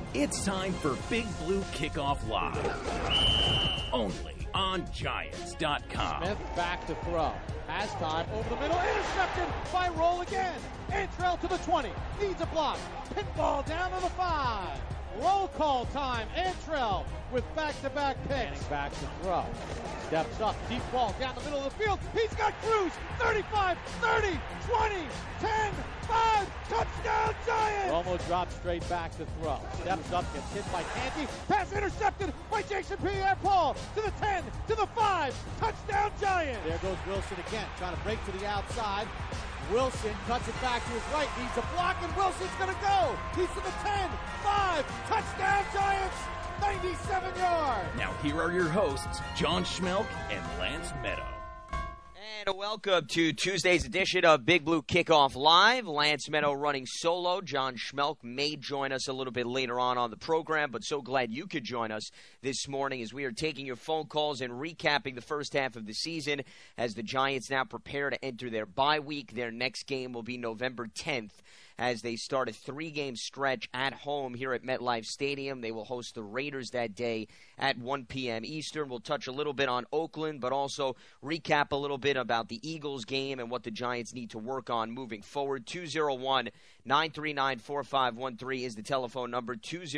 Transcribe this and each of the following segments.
It's time for Big Blue Kickoff Live. Only on Giants.com. Smith back to throw. Has time over the middle. Intercepted by Roll again. Antrell to the 20. Needs a block. Pinball down to the 5. Roll call time. Antrell with back-to-back picks. Manning back to throw. Steps up. Deep ball down the middle of the field. He's got Cruz. 35, 30, 20, 10, 5. Touchdown Giants! Romo drops straight back to throw. Steps up. Gets hit by Canty. Pass intercepted by Jason Pierre-Paul. To the 10, to the 5. Touchdown Giants! There goes Wilson again. Trying to break to the outside. Wilson cuts it back to his right, needs a block, and Wilson's going to go. He's to the 10, 5, touchdown Giants, 97 yards. Now here are your hosts, John Schmelk and Lance Meadow. And welcome to Tuesday's edition of Big Blue Kickoff Live. Lance Meadow running solo. John Schmelk may join us a little bit later on the program, but so glad you could join us this morning as we are taking your phone calls and recapping the first half of the season as the Giants now prepare to enter their bye week. Their next game will be November 10th. As they start a 3-game stretch at home here at MetLife Stadium. They will host the Raiders that day at 1 p.m. Eastern. We'll touch a little bit on Oakland, but also recap a little bit about the Eagles game and what the Giants need to work on moving forward. 201-939-4513 is the telephone number.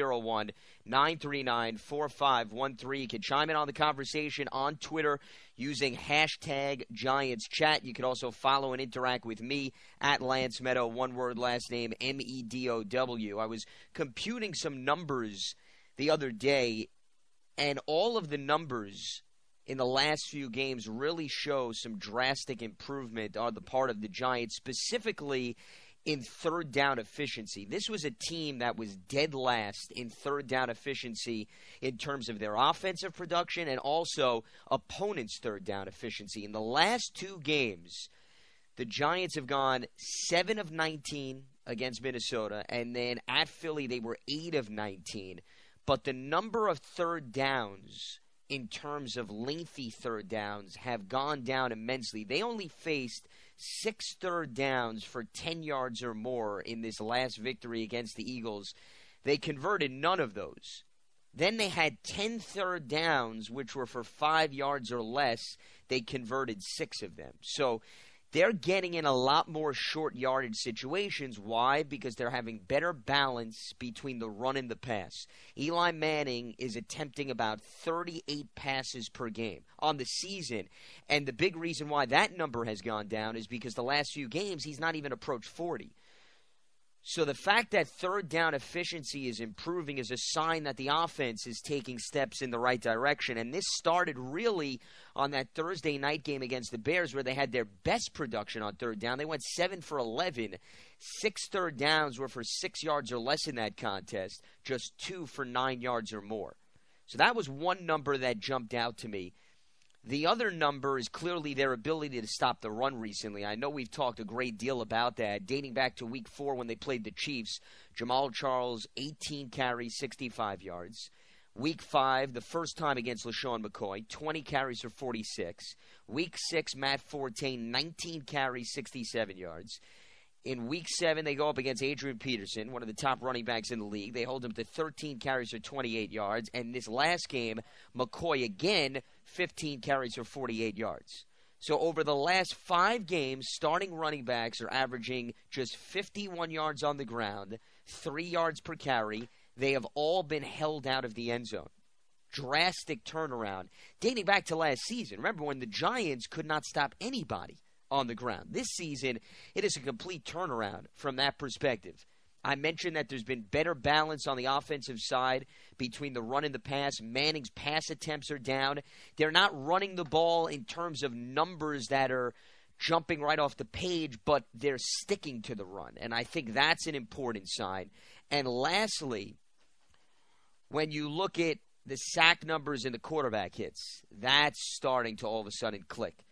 201-939-4513. You can chime in on the conversation on Twitter using hashtag GiantsChat. You can also follow and interact with me at Lance Meadow, one word, last name, M-E-D-O-W. I was computing some numbers the other day, and all of the numbers in the last few games really show some drastic improvement on the part of the Giants, specifically in third down efficiency. This was a team that was dead last in third down efficiency in terms of their offensive production and also opponents' third down efficiency. In the last 2 games, the Giants have gone 7 of 19 against Minnesota, and then at Philly they were 8 of 19. But the number of third downs in terms of lengthy third downs have gone down immensely. They only faced 6 third downs for 10 yards or more in this last victory against the Eagles. They converted none of those. Then they had 10 third downs, which were for 5 yards or less. They converted 6 of them. So they're getting in a lot more short yardage situations. Why? Because they're having better balance between the run and the pass. Eli Manning is attempting about 38 passes per game on the season. And the big reason why that number has gone down is because the last few games he's not even approached 40. So the fact that third down efficiency is improving is a sign that the offense is taking steps in the right direction. And this started really on that Thursday night game against the Bears where they had their best production on third down. They went 7 for 11. 6 third downs were for 6 yards or less in that contest, just 2 for 9 yards or more. So that was one number that jumped out to me. The other number is clearly their ability to stop the run recently. I know we've talked a great deal about that, dating back to Week 4 when they played the Chiefs. Jamal Charles, 18 carries, 65 yards. Week 5, the first time against LaShawn McCoy, 20 carries for 46. Week 6, Matt Forte, 19 carries, 67 yards. In Week 7, they go up against Adrian Peterson, one of the top running backs in the league. They hold him to 13 carries for 28 yards. And this last game, McCoy again, 15 carries for 48 yards. So over the last 5 games, starting running backs are averaging just 51 yards on the ground, 3 yards per carry. They have all been held out of the end zone. Drastic turnaround, dating back to last season. Remember when the Giants could not stop anybody on the ground. This season, it is a complete turnaround from that perspective. I mentioned that there's been better balance on the offensive side between the run and the pass. Manning's pass attempts are down. They're not running the ball in terms of numbers that are jumping right off the page, but they're sticking to the run. And I think that's an important sign. And lastly, when you look at the sack numbers and the quarterback hits, that's starting to all of a sudden click.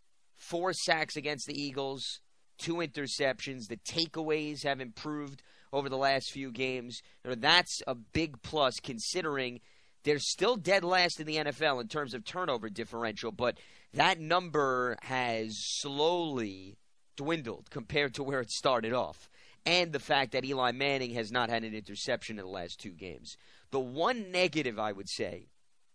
4 sacks against the Eagles, 2 interceptions. The takeaways have improved over the last few games. That's a big plus considering they're still dead last in the NFL in terms of turnover differential, but that number has slowly dwindled compared to where it started off. and the fact that Eli Manning has not had an interception in the last 2 games. The one negative, I would say,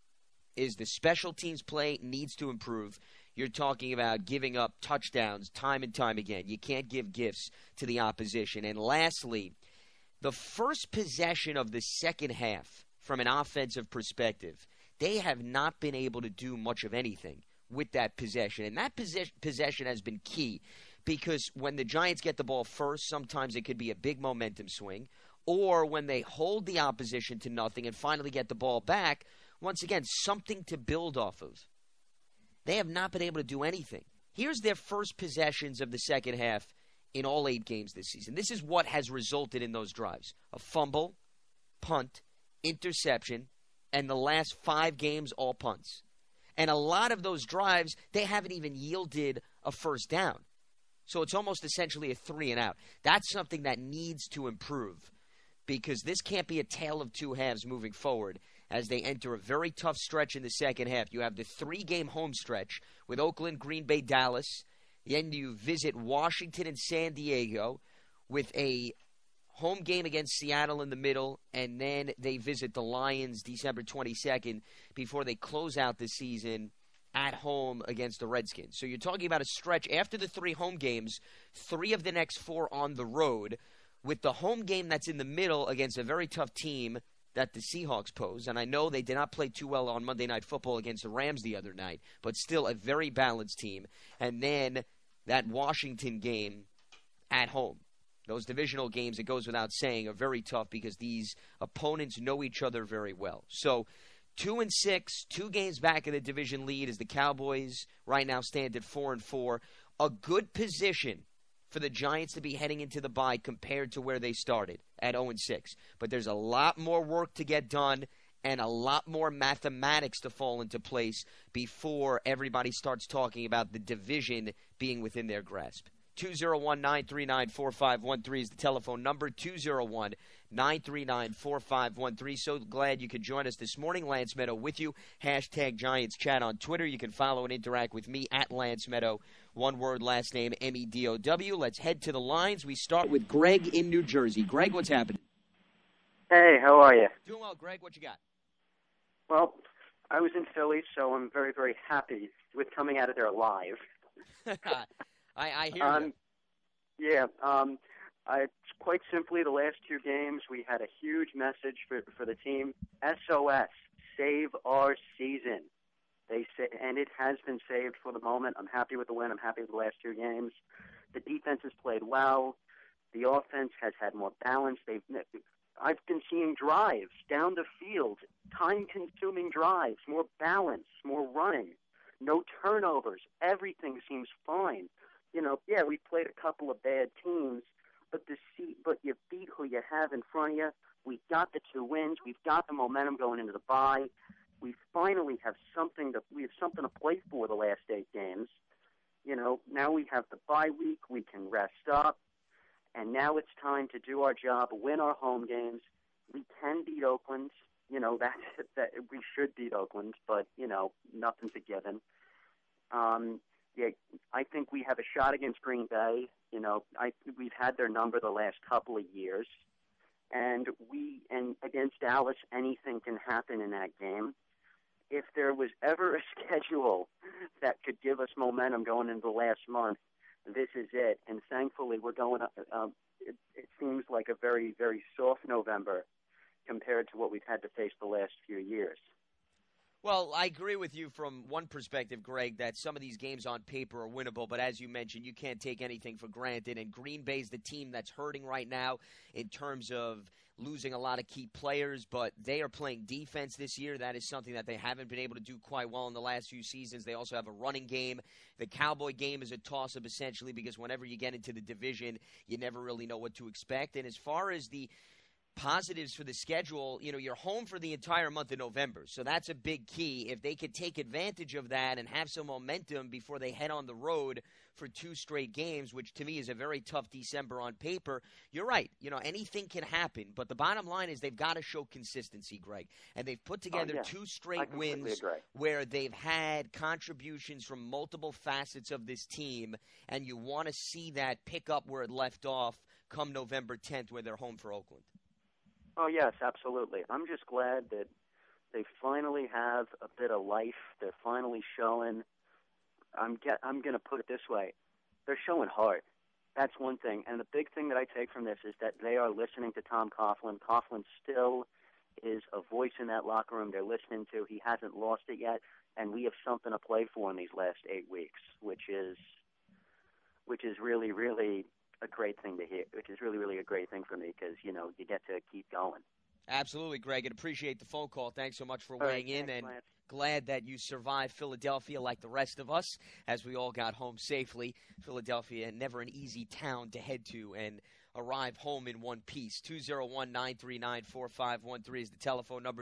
is the special teams play needs to improve. You're talking about giving up touchdowns time and time again. You can't give gifts to the opposition. And lastly, the first possession of the second half, from an offensive perspective, they have not been able to do much of anything with that possession. And that possession has been key because when the Giants get the ball first, sometimes it could be a big momentum swing. Or when they hold the opposition to nothing and finally get the ball back, once again, something to build off of. They have not been able to do anything. Here's their first possessions of the second half in all 8 games this season. This is what has resulted in those drives. A fumble, punt, interception, and the last 5 games, all punts. And a lot of those drives, they haven't even yielded a first down. So it's almost essentially a 3 and out. That's something that needs to improve because this can't be a tale of 2 halves moving forward as they enter a very tough stretch in the second half. You have the 3-game home stretch with Oakland, Green Bay, Dallas. Then you visit Washington and San Diego with a home game against Seattle in the middle, and then they visit the Lions December 22nd before they close out the season at home against the Redskins. So you're talking about a stretch after the 3 home games, 3 of the next 4 on the road, with the home game that's in the middle against a very tough team that the Seahawks pose. And I know they did not play too well on Monday Night Football against the Rams the other night, but still a very balanced team. And then that Washington game at home. Those divisional games, it goes without saying, are very tough because these opponents know each other very well. So 2-6, 2 games back in the division lead as the Cowboys right now stand at 4-4. A good position for the Giants to be heading into the bye compared to where they started at 0-6. But there's a lot more work to get done and a lot more mathematics to fall into place before everybody starts talking about the division being within their grasp. 201-939-4513 is the telephone number, 201-939-4513. So glad you could join us this morning. Lance Meadow with you. Hashtag Giants Chat on Twitter. You can follow and interact with me at Lance Meadow. One word, last name, M-E-D-O-W. Let's head to the lines. We start with Greg in New Jersey. Greg, what's happening? Hey, how are you? Doing well, Greg. What you got? Well, I was in Philly, so I'm very, very happy with coming out of there live. I hear you. Yeah. Quite simply, the last 2 games, we had a huge message for the team. SOS, save our season. And it has been saved for the moment. I'm happy with the win. I'm happy with the last 2 games. The defense has played well. The offense has had more balance. I've been seeing drives down the field, time-consuming drives, more balance, more running, no turnovers. Everything seems fine. You know, yeah, we played a couple of bad teams, but you beat who you have in front of you. We got the 2 wins. We've got the momentum going into the bye. We finally have something to play for the last 8 games. You know, now we have the bye week. We can rest up, and now it's time to do our job, win our home games. We can beat Oakland. You know, that we should beat Oakland, but you know, nothing's a given. Yeah, I think we have a shot against Green Bay. You know, we've had their number the last couple of years, and against Dallas, anything can happen in that game. If there was ever a schedule that could give us momentum going into the last month, this is it. And thankfully, we're going. It seems like a very, very soft November compared to what we've had to face the last few years. Well, I agree with you from one perspective, Greg, that some of these games on paper are winnable, but as you mentioned, you can't take anything for granted, and Green Bay's the team that's hurting right now in terms of losing a lot of key players, but they are playing defense this year. That is something that they haven't been able to do quite well in the last few seasons. They also have a running game. The Cowboy game is a toss-up, essentially, because whenever you get into the division, you never really know what to expect. And as far as the positives for the schedule, you know, you're home for the entire month of November, so that's a big key. If they could take advantage of that and have some momentum before they head on the road for 2 straight games, which to me is a very tough December on paper, you're right. You know, anything can happen, but the bottom line is they've got to show consistency, Greg, and they've put together 2 straight wins where they've had contributions from multiple facets of this team, and you want to see that pick up where it left off come November 10th when they're home for Oakland. Oh, yes, absolutely. I'm just glad that they finally have a bit of life. They're finally showing. I'm going to put it this way. They're showing heart. That's one thing. And the big thing that I take from this is that they are listening to Tom Coughlin. Coughlin still is a voice in that locker room they're listening to. He hasn't lost it yet, and we have something to play for in these last 8 weeks, which is really, really a great thing to hear, which is really, really a great thing for me because, you get to keep going. Absolutely, Greg, and appreciate the phone call. Thanks so much for weighing in, thanks, and Lance. glad that you survived Philadelphia like the rest of us as we all got home safely. Philadelphia, never an easy town to head to and arrive home in one piece. 201-939-4513 is the telephone number,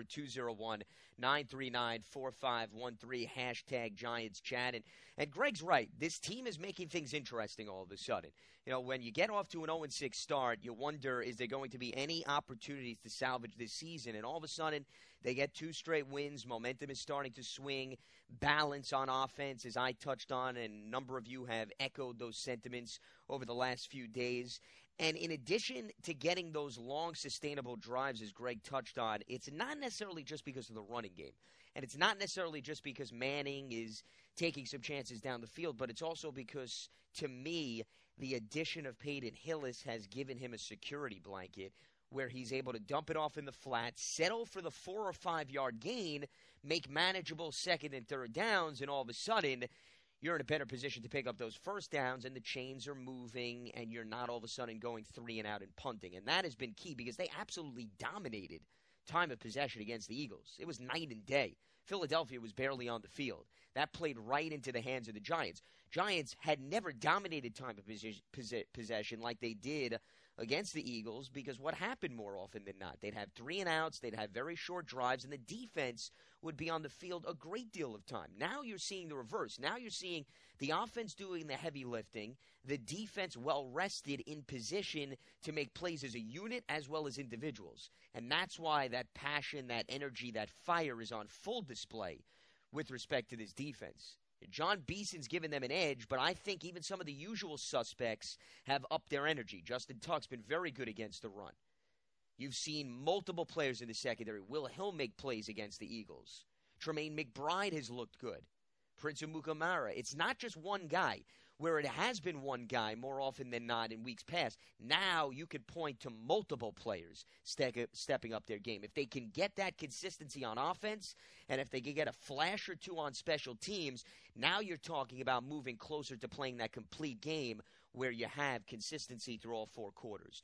201-939-4513, hashtag Giants Chat. And Greg's right. This team is making things interesting all of a sudden. When you get off to an 0-6 start, you wonder, is there going to be any opportunities to salvage this season? And all of a sudden, they get 2 straight wins. Momentum is starting to swing. Balance on offense, as I touched on, and a number of you have echoed those sentiments over the last few days. And in addition to getting those long, sustainable drives, as Greg touched on, it's not necessarily just because of the running game. And it's not necessarily just because Manning is taking some chances down the field, but it's also because, to me, the addition of Peyton Hillis has given him a security blanket where he's able to dump it off in the flat, settle for the 4 or 5 yard gain, make manageable second and third downs, and all of a sudden you're in a better position to pick up those first downs, and the chains are moving, and you're not all of a sudden going 3 and out and punting. And that has been key because they absolutely dominated time of possession against the Eagles. It was night and day. Philadelphia was barely on the field. That played right into the hands of the Giants. Giants had never dominated time of possession like they did against the Eagles because what happened more often than not? They'd have 3 and outs, they'd have very short drives, and the defense would be on the field a great deal of time. Now you're seeing the reverse. Now you're seeing the offense doing the heavy lifting, the defense well-rested in position to make plays as a unit as well as individuals. And that's why that passion, that energy, that fire is on full display with respect to this defense. John Beeson's given them an edge, but I think even some of the usual suspects have upped their energy. Justin Tuck's been very good against the run. You've seen multiple players in the secondary. Will Hill make plays against the Eagles. Tremaine McBride has looked good. Prince Amukamara. It's not just one guy. Where it has been one guy more often than not in weeks past, now you could point to multiple players stepping up their game. If they can get that consistency on offense, and if they can get a flash or two on special teams, now you're talking about moving closer to playing that complete game where you have consistency through all 4 quarters.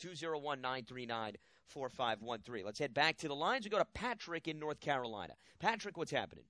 201-939-4513. Let's head back to the lines. We go to Patrick in North Carolina. Patrick, what's happening?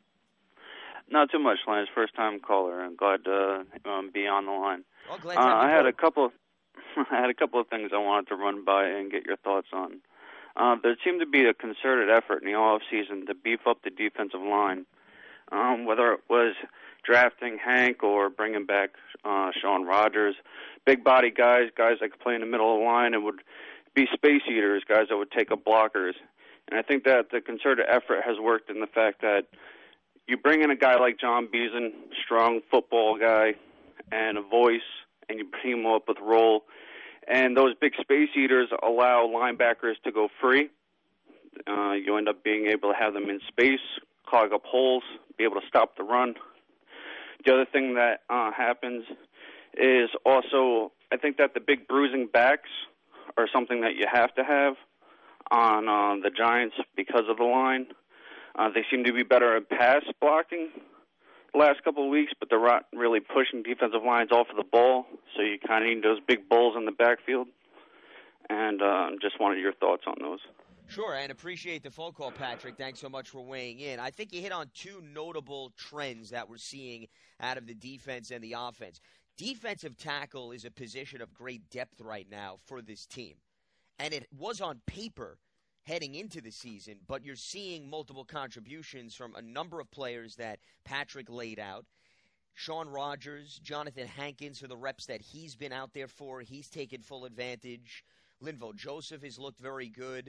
Not too much, Lance. First-time caller. I'm glad to be on the line. Well, glad to have you I had a couple of things I wanted to run by and get your thoughts on. There seemed to be a concerted effort in the offseason to beef up the defensive line, whether it was drafting Hank or bringing back Sean Rogers, big body guys that could play in the middle of the line and would be space eaters, guys that would take up blockers. And I think that the concerted effort has worked in the fact that you bring in a guy like John Beason, strong football guy, and a voice, and you bring him up with roll. And those big space eaters allow linebackers to go free. You end up being able to have them in space, clog up holes, be able to stop the run. The other thing that happens is also, I think that the big bruising backs are something that you have to have on the Giants because of the line. They seem to be better at pass blocking the last couple of weeks, but they're not really pushing defensive lines off of the ball, so you kind of need those big bulls in the backfield. And just wanted your thoughts on those. Sure, and appreciate the phone call, Patrick. Thanks so much for weighing in. I think you hit on 2 notable trends that we're seeing out of the defense and the offense. Defensive tackle is a position of great depth right now for this team, and it was on paper heading into the season, but you're seeing multiple contributions from a number of players that Patrick laid out. Sean Rogers, Jonathan Hankins, for the reps that he's been out there for, he's taken full advantage. Linval Joseph has looked very good.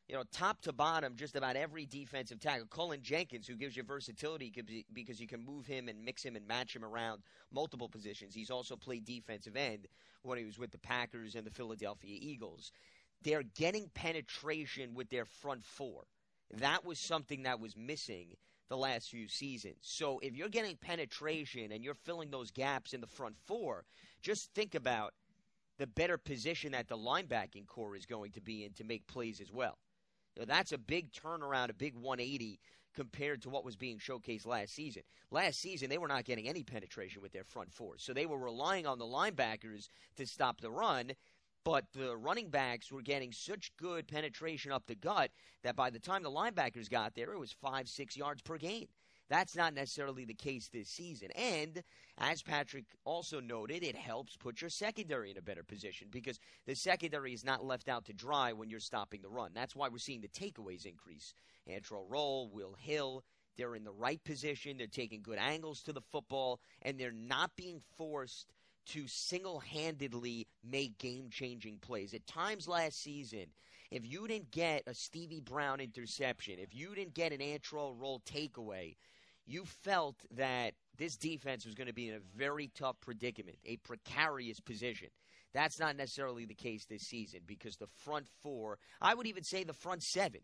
top to bottom, just about every defensive tackle. Cullen Jenkins, who gives you versatility because you can move him and mix him and match him around multiple positions. He's also played defensive end when he was with the Packers and the Philadelphia Eagles. They're getting penetration with their front four. That was something that was missing the last few seasons. So if you're getting penetration and you're filling those gaps in the front four, just think about the better position that the linebacking core is going to be in to make plays as well. That's a big turnaround, a big 180 compared to what was being showcased last season. Last season, they were not getting any penetration with their front four. So they were relying on the linebackers to stop the run, but the running backs were getting such good penetration up the gut that by the time the linebackers got there, it was 5-6 yards per gain. That's not necessarily the case this season. And as Patrick also noted, it helps put your secondary in a better position because the secondary is not left out to dry when you're stopping the run. That's why we're seeing the takeaways increase. Antrel Rolle, Will Hill, they're in the right position. They're taking good angles to the football, and they're not being forced to single-handedly make game-changing plays. At times last season, if you didn't get a Stevie Brown interception, if you didn't get an Antrel Rolle takeaway, you felt that this defense was going to be in a very tough predicament, a precarious position. That's not necessarily the case this season because the front four, I would even say the front seven,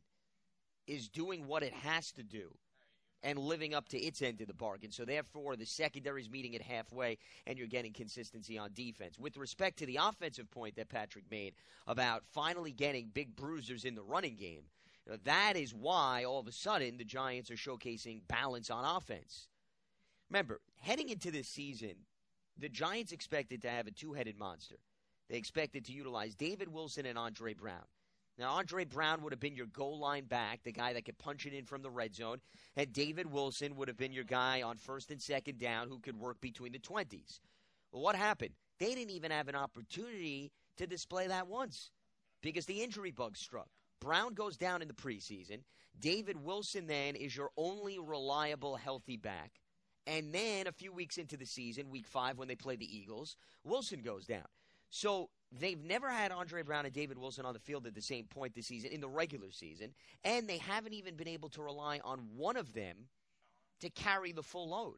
is doing what it has to do and living up to its end of the bargain. So therefore, the secondary is meeting it halfway, and you're getting consistency on defense. With respect to the offensive point that Patrick made about finally getting big bruisers in the running game, that is why all of a sudden the Giants are showcasing balance on offense. Remember, heading into this season, the Giants expected to have a two-headed monster. They expected to utilize David Wilson and Andre Brown. Now, Andre Brown would have been your goal line back, the guy that could punch it in from the red zone, and David Wilson would have been your guy on first and second down who could work between the 20s. Well, what happened? They didn't even have an opportunity to display that once because the injury bug struck. Brown goes down in the preseason. David Wilson then is your only reliable healthy back. And then a few weeks into the season, week 5 when they play the Eagles, Wilson goes down. So they've never had Andre Brown and David Wilson on the field at the same point this season in the regular season, and they haven't even been able to rely on one of them to carry the full load.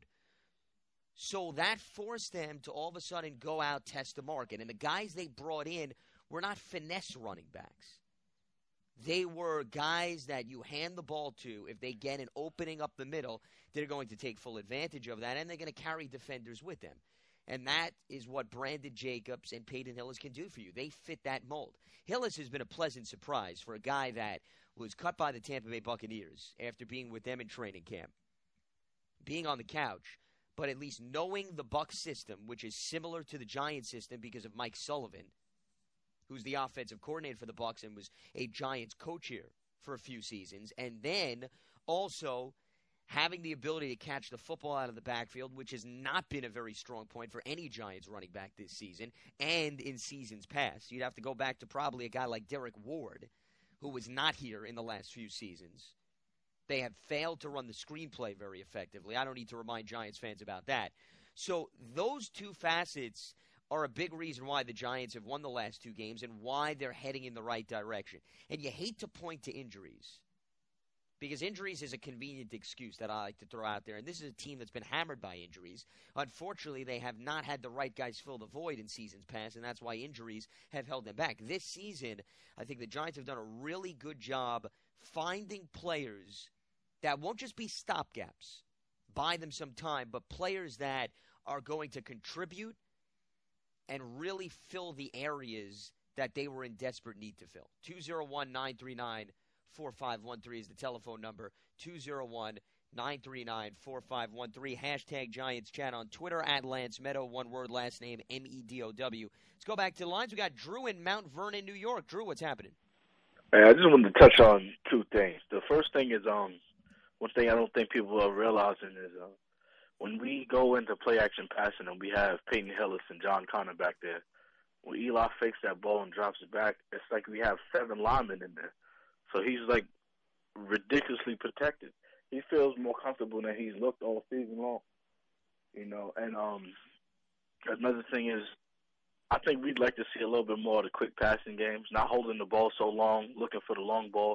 So that forced them to all of a sudden go out, test the market. And the guys they brought in were not finesse running backs. They were guys that you hand the ball to. If they get an opening up the middle, they're going to take full advantage of that, and they're going to carry defenders with them. And that is what Brandon Jacobs and Peyton Hillis can do for you. They fit that mold. Hillis has been a pleasant surprise for a guy that was cut by the Tampa Bay Buccaneers after being with them in training camp, being on the couch, but at least knowing the Bucs system, which is similar to the Giants system because of Mike Sullivan, who's the offensive coordinator for the Bucs and was a Giants coach here for a few seasons, and then also having the ability to catch the football out of the backfield, which has not been a very strong point for any Giants running back this season and in seasons past. You'd have to go back to probably a guy like Derek Ward, who was not here in the last few seasons. They have failed to run the screenplay very effectively. I don't need to remind Giants fans about that. So those two facets are a big reason why the Giants have won the last 2 games and why they're heading in the right direction. And you hate to point to injuries because injuries is a convenient excuse that I like to throw out there. And this is a team that's been hammered by injuries. Unfortunately, they have not had the right guys fill the void in seasons past, and that's why injuries have held them back. This season, I think the Giants have done a really good job finding players that won't just be stopgaps, buy them some time, but players that are going to contribute and really fill the areas that they were in desperate need to fill. 201-939-4513 is the telephone number. 201-939-4513. Hashtag Giants Chat on Twitter at Lance Meadow. One word, last name, M-E-D-O-W. Let's go back to the lines. We got Drew in Mount Vernon, New York. Drew, what's happening? Hey, I just wanted to touch on 2 things. The first thing is one thing I don't think people are realizing is when we go into play-action passing and we have Peyton Hillis and John Connor back there, when Eli fakes that ball and drops it back, it's like we have 7 linemen in there. So he's, like, ridiculously protected. He feels more comfortable than he's looked all season long, you know. And another thing is I think we'd like to see a little bit more of the quick passing games, not holding the ball so long, looking for the long ball,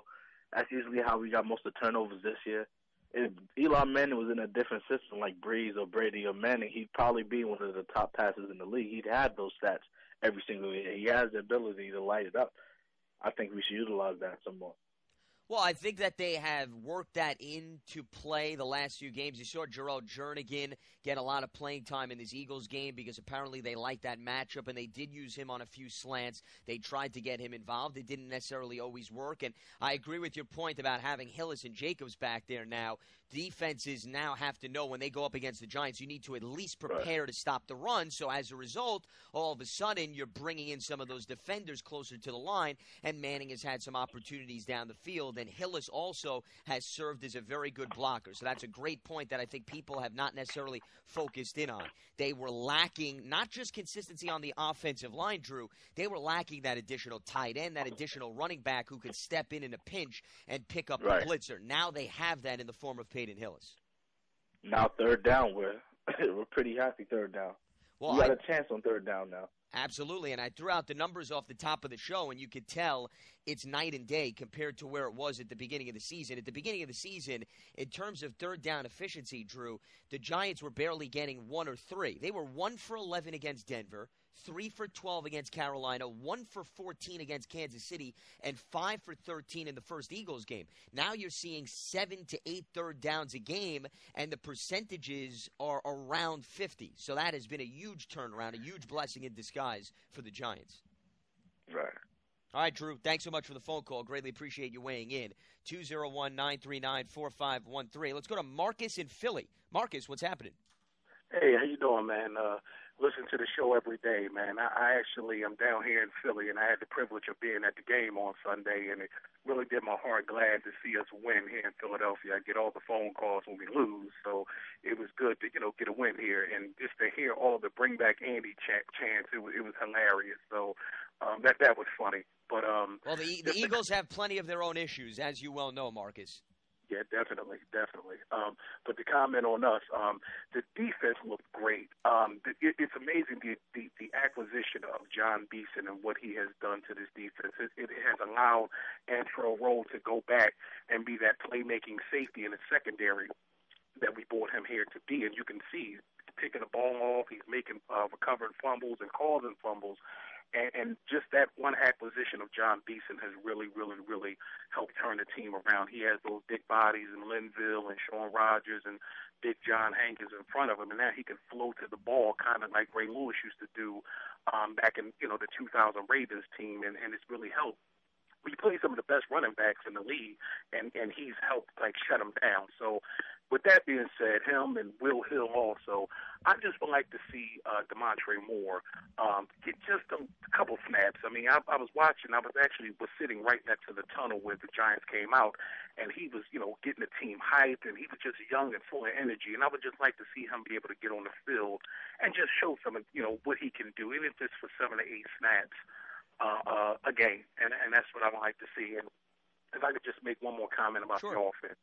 That's usually how we got most of the turnovers this year. If Eli Manning was in a different system like Breeze or Brady or Manning, he'd probably be one of the top passers in the league. He'd have those stats every single year. He has the ability to light it up. I think we should utilize that some more. Well, I think that they have worked that into play the last few games. You saw Jarrell Jernigan get a lot of playing time in this Eagles game because apparently they liked that matchup, and they did use him on a few slants. They tried to get him involved. It didn't necessarily always work, and I agree with your point about having Hillis and Jacobs back there now. Defenses now have to know when they go up against the Giants, you need to at least prepare to stop the run. So as a result, all of a sudden, you're bringing in some of those defenders closer to the line, and Manning has had some opportunities down the field, and Hillis also has served as a very good blocker. So that's a great point that I think people have not necessarily focused in on. They were lacking not just consistency on the offensive line, Drew. They were lacking that additional tight end, that additional running back who could step in a pinch and pick up the blitzer. Now they have that in the form of Peyton Hillis. Now third down, we're pretty happy third down. Well, we got a chance on third down now. Absolutely, and I threw out the numbers off the top of the show, and you could tell it's night and day compared to where it was at the beginning of the season. At the beginning of the season, in terms of third down efficiency, Drew, the Giants were barely getting 1 or 3. They were 1 for 11 against Denver, 3 for 12 against Carolina, 1 for 14 against Kansas City, and 5 for 13 in the first Eagles game. Now you're seeing 7 to 8 third downs a game, and the percentages are around 50. So that has been a huge turnaround, a huge blessing in disguise for the Giants. Right. All right, Drew, thanks so much for the phone call. Greatly appreciate you weighing in. 201-939-4513. Let's go to Marcus in Philly. Marcus, what's happening? Hey, how you doing, man? Listen to the show every day, man. I actually am down here in Philly, and I had the privilege of being at the game on Sunday, and it really did my heart glad to see us win here in Philadelphia. I get all the phone calls when we lose, so it was good to, get a win here. And just to hear all the bring back Andy chants, it was hilarious. So that was funny. But well, the Eagles have plenty of their own issues, as you well know, Marcus. Yeah, definitely. But to comment on us, the defense looked great. It's amazing the acquisition of John Beeson and what he has done to this defense. It has allowed Antrell Rolle to go back and be that playmaking safety in the secondary that we brought him here to be. And you can see he's picking the ball off. He's making recovering fumbles and causing fumbles. And just that one acquisition of John Beeson has really, really, really helped turn the team around. He has those big bodies in Linville and Sean Rogers and Big John Hankins in front of him, and now he can flow to the ball kind of like Ray Lewis used to do back in the 2000 Ravens team, and it's really helped. We play some of the best running backs in the league, and he's helped shut them down. So with that being said, him and Will Hill also, I just would like to see Demontre Moore get just a couple snaps. I mean, I was watching. I was sitting right next to the tunnel where the Giants came out, and he was, getting the team hyped, and he was just young and full of energy. And I would just like to see him be able to get on the field and just show some, what he can do, even if it's for 7 or 8 snaps a game. And that's what I would like to see. And if I could just make one more comment about the offense.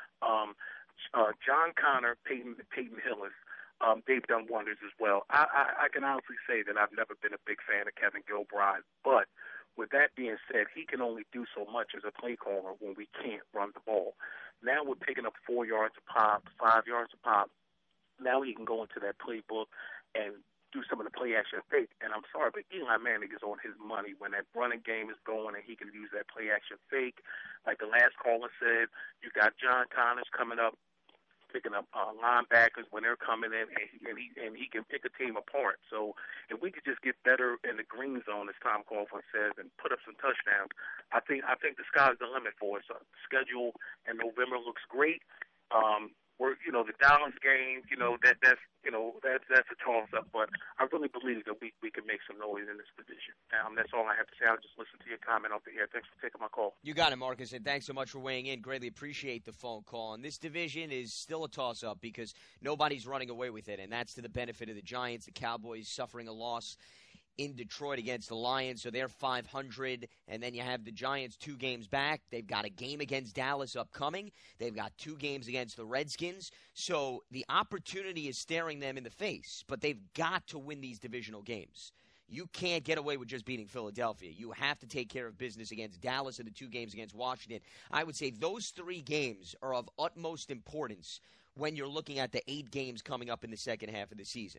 John Connor, Peyton Hillis, they've done wonders as well. I can honestly say that I've never been a big fan of Kevin Gilbride, but with that being said, he can only do so much as a play caller when we can't run the ball. Now we're picking up 4 yards a pop, 5 yards a pop. Now he can go into that playbook and do some of the play action fake. And I'm sorry, but Eli Manning is on his money when that running game is going and he can use that play action fake. Like the last caller said, you got John Connors coming up, picking up linebackers when they're coming in, and he can pick a team apart. So if we could just get better in the green zone, as Tom Coughlin says, and put up some touchdowns, I think the sky's the limit for us. Schedule in November looks great. We're, the Dallas game, that's a toss-up. But I really believe that we can make some noise in this division. That's all I have to say. I'll just listen to your comment off the air. Thanks for taking my call. You got it, Marcus, and thanks so much for weighing in. Greatly appreciate the phone call. And this division is still a toss-up because nobody's running away with it, and that's to the benefit of the Giants. The Cowboys suffering a loss in Detroit against the Lions, so they're 500, and then you have the Giants 2 games back. They've got a game against Dallas upcoming. They've got 2 games against the Redskins, so the opportunity is staring them in the face, but they've got to win these divisional games. You can't get away with just beating Philadelphia. You have to take care of business against Dallas and the 2 games against Washington. I would say those 3 games are of utmost importance when you're looking at the 8 games coming up in the second half of the season.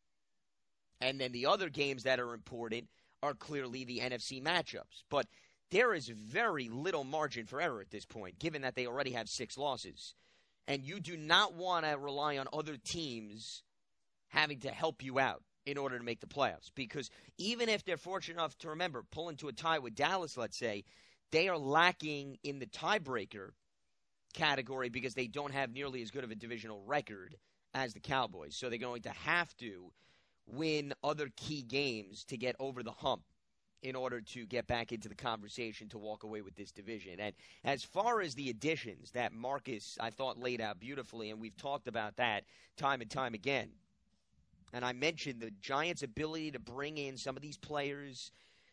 And then the other games that are important are clearly the NFC matchups. But there is very little margin for error at this point, given that they already have 6 losses. And you do not want to rely on other teams having to help you out in order to make the playoffs. Because even if they're fortunate enough to, remember, pull into a tie with Dallas, let's say, they are lacking in the tiebreaker category because they don't have nearly as good of a divisional record as the Cowboys. So they're going to have to win other key games to get over the hump in order to get back into the conversation to walk away with this division. And as far as the additions that Marcus, I thought, laid out beautifully, and we've talked about that time and time again, and I mentioned the Giants' ability to bring in some of these players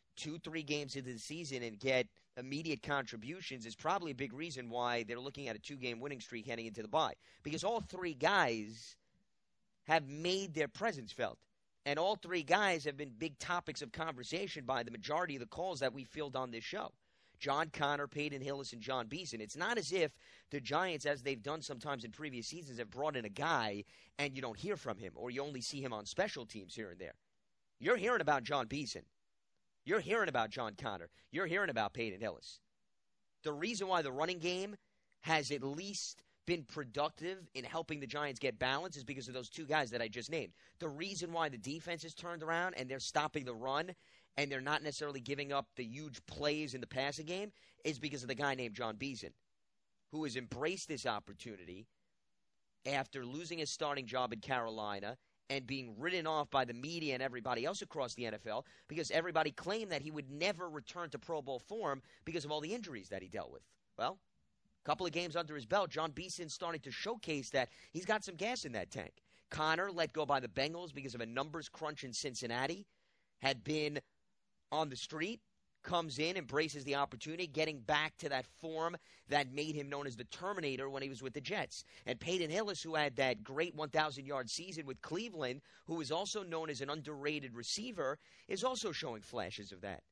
2-3 games into the season and get immediate contributions is probably a big reason why they're looking at a 2-game winning streak heading into the bye. Because all 3 guys have made their presence felt. And all 3 guys have been big topics of conversation by the majority of the calls that we field on this show. John Connor, Peyton Hillis, and John Beeson. It's not as if the Giants, as they've done sometimes in previous seasons, have brought in a guy and you don't hear from him or you only see him on special teams here and there. You're hearing about John Beeson. You're hearing about John Connor. You're hearing about Peyton Hillis. The reason why the running game has at least been productive in helping the Giants get balance is because of those 2 guys that I just named. The reason why the defense is turned around and they're stopping the run and they're not necessarily giving up the huge plays in the passing game is because of the guy named John Beeson, who has embraced this opportunity after losing his starting job in Carolina and being written off by the media and everybody else across the NFL because everybody claimed that he would never return to Pro Bowl form because of all the injuries that he dealt with. Well, couple of games under his belt, John Beeson starting to showcase that he's got some gas in that tank. Connor, let go by the Bengals because of a numbers crunch in Cincinnati, had been on the street, comes in, embraces the opportunity, getting back to that form that made him known as the Terminator when he was with the Jets. And Peyton Hillis, who had that great 1,000-yard season with Cleveland, who is also known as an underrated receiver, is also showing flashes of that.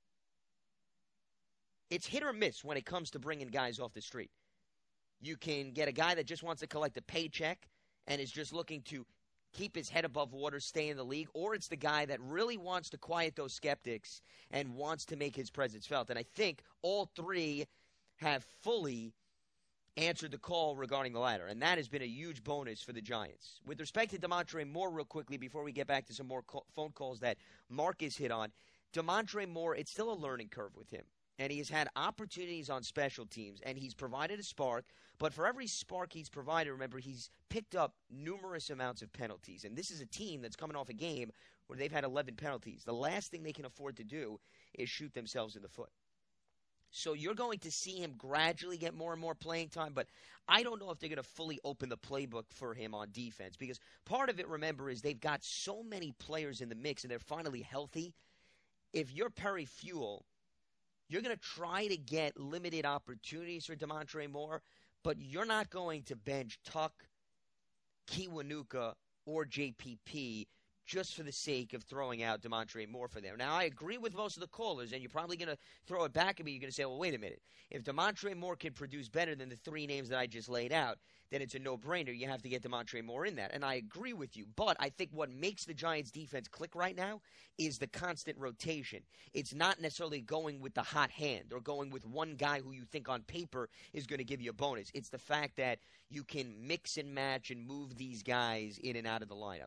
It's hit or miss when it comes to bringing guys off the street. You can get a guy that just wants to collect a paycheck and is just looking to keep his head above water, stay in the league, or it's the guy that really wants to quiet those skeptics and wants to make his presence felt. And I think all 3 have fully answered the call regarding the latter, and that has been a huge bonus for the Giants. With respect to Damontre Moore, real quickly, before we get back to some more phone calls that Marcus hit on, Damontre Moore, it's still a learning curve with him. And he has had opportunities on special teams, and he's provided a spark. But for every spark he's provided, remember, he's picked up numerous amounts of penalties. And this is a team that's coming off a game where they've had 11 penalties. The last thing they can afford to do is shoot themselves in the foot. So you're going to see him gradually get more and more playing time, but I don't know if they're going to fully open the playbook for him on defense. Because part of it, remember, is they've got so many players in the mix, and they're finally healthy. If you're Perry Fewell, you're going to try to get limited opportunities for Damontre Moore, but you're not going to bench Tuck, Kiwanuka, or JPP just for the sake of throwing out Damontre Moore for them. Now, I agree with most of the callers, and you're probably going to throw it back at me. You're going to say, well, wait a minute. If Damontre Moore can produce better than the 3 names that I just laid out, then it's a no-brainer. You have to get Damontre Moore in that. And I agree with you. But I think what makes the Giants' defense click right now is the constant rotation. It's not necessarily going with the hot hand or going with one guy who you think on paper is going to give you a bonus. It's the fact that you can mix and match and move these guys in and out of the lineup.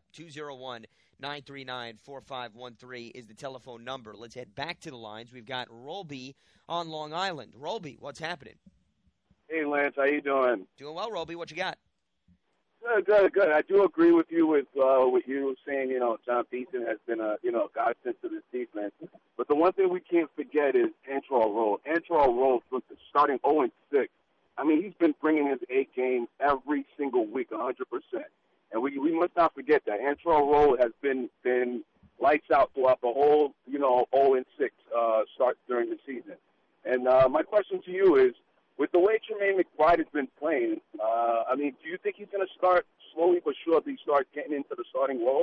201-939-4513 is the telephone number. Let's head back to the lines. We've got Rolby on Long Island. Rolby, what's happening? Hey, Lance, how you doing? Doing well, Rolby. What you got? Good. I do agree with you with what you were saying. You know, John Beeson has been a godsend to this defense. But the one thing we can't forget is Antrell Roll. Antrell Roll, starting 0-6. I mean, he's been bringing his 8 games every single week, 100%. And we must not forget that Antrell Roll has been lights out throughout the whole 0-6 start during the season. And my question to you is, with the way Tremaine McBride has been playing, do you think he's going to start slowly but surely start getting into the starting role?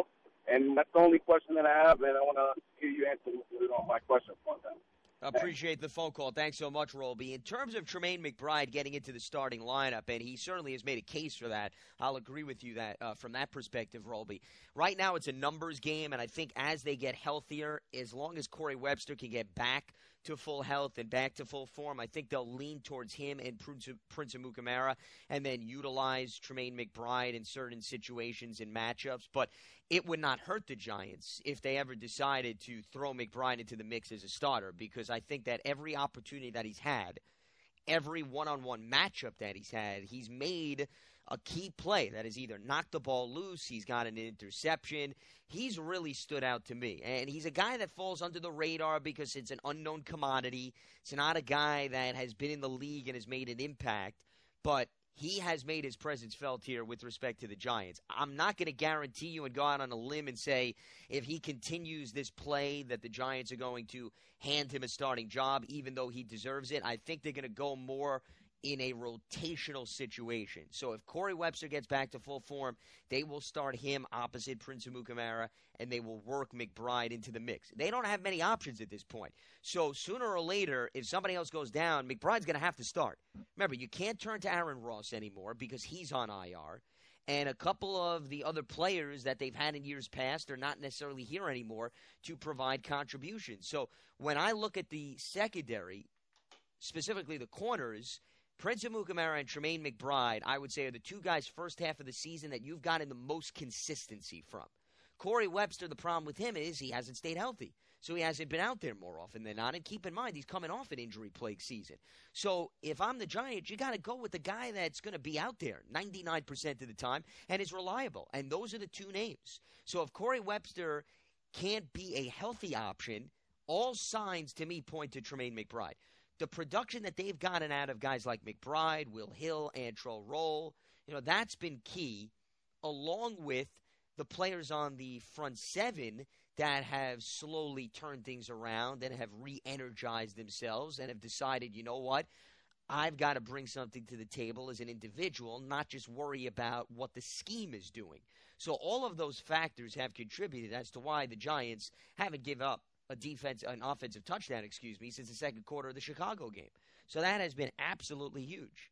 And that's the only question that I have, and I want to hear you answer my question for that. Appreciate the phone call. Thanks so much, Rolby. In terms of Tremaine McBride getting into the starting lineup, and he certainly has made a case for that, I'll agree with you that from that perspective, Rolby. Right now it's a numbers game, and I think as they get healthier, as long as Corey Webster can get back to full health and back to full form, I think they'll lean towards him and Prince Amukamara and then utilize Tremaine McBride in certain situations and matchups. But it would not hurt the Giants if they ever decided to throw McBride into the mix as a starter, because I think that every opportunity that he's had, every one-on-one matchup that he's made a key play that has either knocked the ball loose, he's got an interception. He's really stood out to me. And he's a guy that falls under the radar because it's an unknown commodity. It's not a guy that has been in the league and has made an impact, but he has made his presence felt here with respect to the Giants. I'm not going to guarantee you and go out on a limb and say if he continues this play that the Giants are going to hand him a starting job, even though he deserves it. I think they're going to go more in a rotational situation. So if Corey Webster gets back to full form, they will start him opposite Prince Amukamara, and they will work McBride into the mix. They don't have many options at this point. So sooner or later, if somebody else goes down, McBride's going to have to start. Remember, you can't turn to Aaron Ross anymore because he's on IR. And a couple of the other players that they've had in years past are not necessarily here anymore to provide contributions. So when I look at the secondary, specifically the corners, Prince Amukamara and Tremaine McBride, I would say, are the two guys first half of the season that you've gotten the most consistency from. Corey Webster, the problem with him is he hasn't stayed healthy. So he hasn't been out there more often than not. And keep in mind, he's coming off an injury-plagued season. So if I'm the Giants, you got to go with the guy that's going to be out there 99% of the time and is reliable. And those are the two names. So if Corey Webster can't be a healthy option, all signs to me point to Tremaine McBride. The production that they've gotten out of guys like McBride, Will Hill, Antrel Rolle, that's been key, along with the players on the front seven that have slowly turned things around and have re-energized themselves and have decided, you know what, I've got to bring something to the table as an individual, not just worry about what the scheme is doing. So all of those factors have contributed as to why the Giants haven't given up an offensive touchdown, since the second quarter of the Chicago game. So that has been absolutely huge.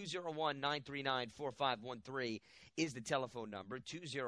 201-939-4513 is the telephone number.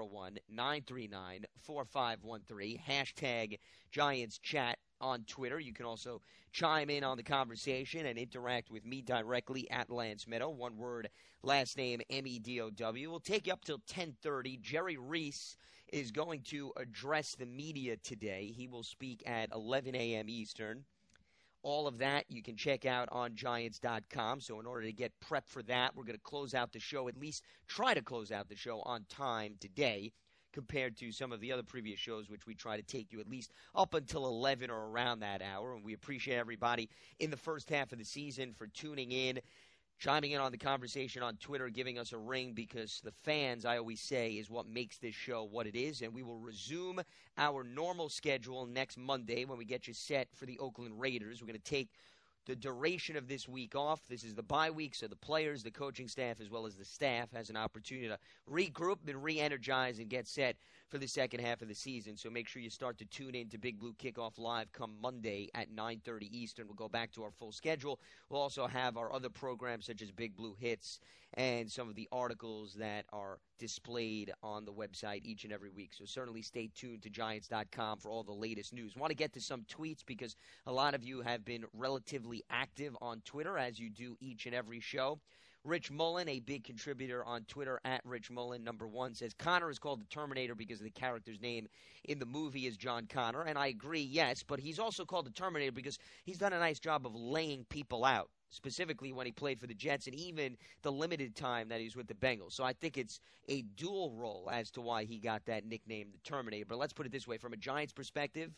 201-939-4513. Hashtag Giants Chat on Twitter. You can also chime in on the conversation and interact with me directly at Lance Meadow. One word, last name, M-E-D-O-W. We'll take you up till 10:30. Jerry Reese is going to address the media today. He will speak at 11 a.m. Eastern. All of that you can check out on Giants.com. So in order to get prepped for that, we're going to close out the show, at least try to close out the show on time today, compared to some of the other previous shows, which we try to take you at least up until 11 or around that hour. And we appreciate everybody in the first half of the season for tuning in, chiming in on the conversation on Twitter, giving us a ring, because the fans, I always say, is what makes this show what it is. And we will resume our normal schedule next Monday when we get you set for the Oakland Raiders. We're going to take the duration of this week off. This is the bye week, so the players, the coaching staff, as well as the staff has an opportunity to regroup and re-energize and get set for the second half of the season. So make sure you start to tune in to Big Blue Kickoff Live come Monday at 9:30 Eastern. We'll go back to our full schedule. We'll also have our other programs such as Big Blue Hits and some of the articles that are displayed on the website each and every week. So certainly stay tuned to Giants.com for all the latest news. I want to get to some tweets because a lot of you have been relatively active on Twitter, as you do each and every show. Rich Mullen, a big contributor on Twitter, at Rich Mullen, #1, says, Connor is called the Terminator because the character's name in the movie is John Connor. And I agree, yes, but he's also called the Terminator because he's done a nice job of laying people out, specifically when he played for the Jets and even the limited time that he was with the Bengals. So I think it's a dual role as to why he got that nickname, the Terminator. But let's put it this way, from a Giants perspective,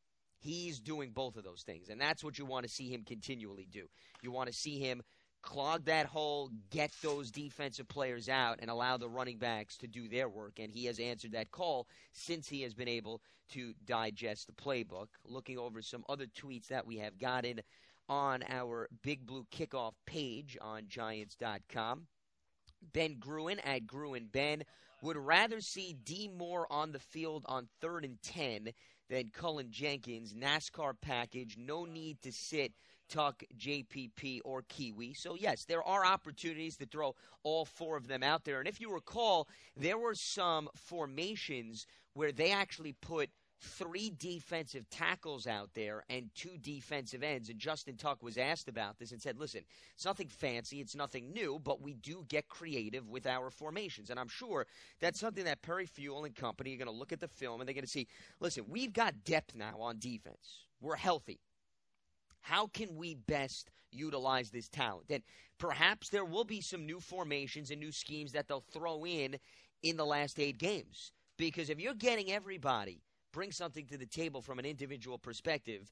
he's doing both of those things, and that's what you want to see him continually do. You want to see him clog that hole, get those defensive players out, and allow the running backs to do their work. And he has answered that call since he has been able to digest the playbook. Looking over some other tweets that we have gotten on our Big Blue Kickoff page on Giants.com. Ben Gruen at Gruen Ben would rather see D. Moore on the field on 3rd and 10 than Cullen Jenkins. NASCAR package, no need to sit Tuck, JPP, or Kiwi. So, yes, there are opportunities to throw all 4 of them out there. And if you recall, there were some formations where they actually put 3 defensive tackles out there and 2 defensive ends. And Justin Tuck was asked about this and said, listen, it's nothing fancy, it's nothing new, but we do get creative with our formations. And I'm sure that's something that Perry Fewell and company are going to look at the film and they're going to see, listen, we've got depth now on defense. We're healthy. How can we best utilize this talent? And perhaps there will be some new formations and new schemes that they'll throw in the last 8 games. Because if you're getting everybody bring something to the table from an individual perspective,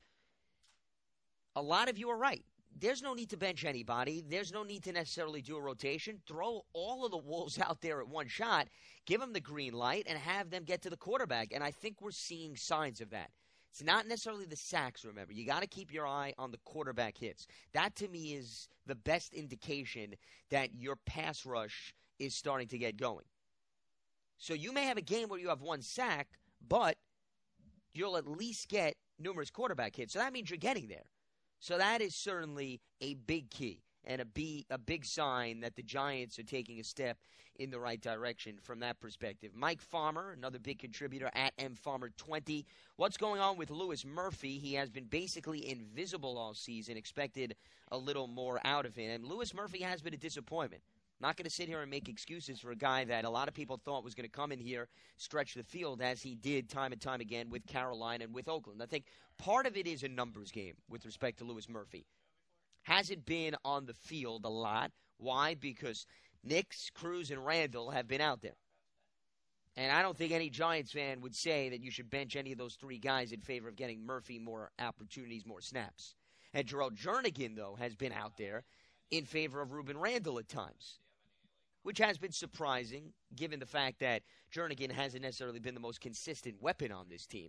a lot of you are right. There's no need to bench anybody. There's no need to necessarily do a rotation. Throw all of the Wolves out there at one shot, give them the green light, and have them get to the quarterback. And I think we're seeing signs of that. It's not necessarily the sacks, remember. You got to keep your eye on the quarterback hits. That, to me, is the best indication that your pass rush is starting to get going. So you may have a game where you have 1 sack, but you'll at least get numerous quarterback hits. So that means you're getting there. So that is certainly a big key and a big sign that the Giants are taking a step in the right direction from that perspective. Mike Farmer, another big contributor at MFarmer20. What's going on with Louis Murphy? He has been basically invisible all season. Expected a little more out of him. And Louis Murphy has been a disappointment. Not going to sit here and make excuses for a guy that a lot of people thought was going to come in here, stretch the field, as he did time and time again with Carolina and with Oakland. I think part of it is a numbers game with respect to Louis Murphy. Hasn't been on the field a lot. Why? Because Nix, Cruz, and Randall have been out there. And I don't think any Giants fan would say that you should bench any of those 3 guys in favor of getting Murphy more opportunities, more snaps. And Gerald Jernigan, though, has been out there in favor of Ruben Randall at times, which has been surprising given the fact that Jernigan hasn't necessarily been the most consistent weapon on this team.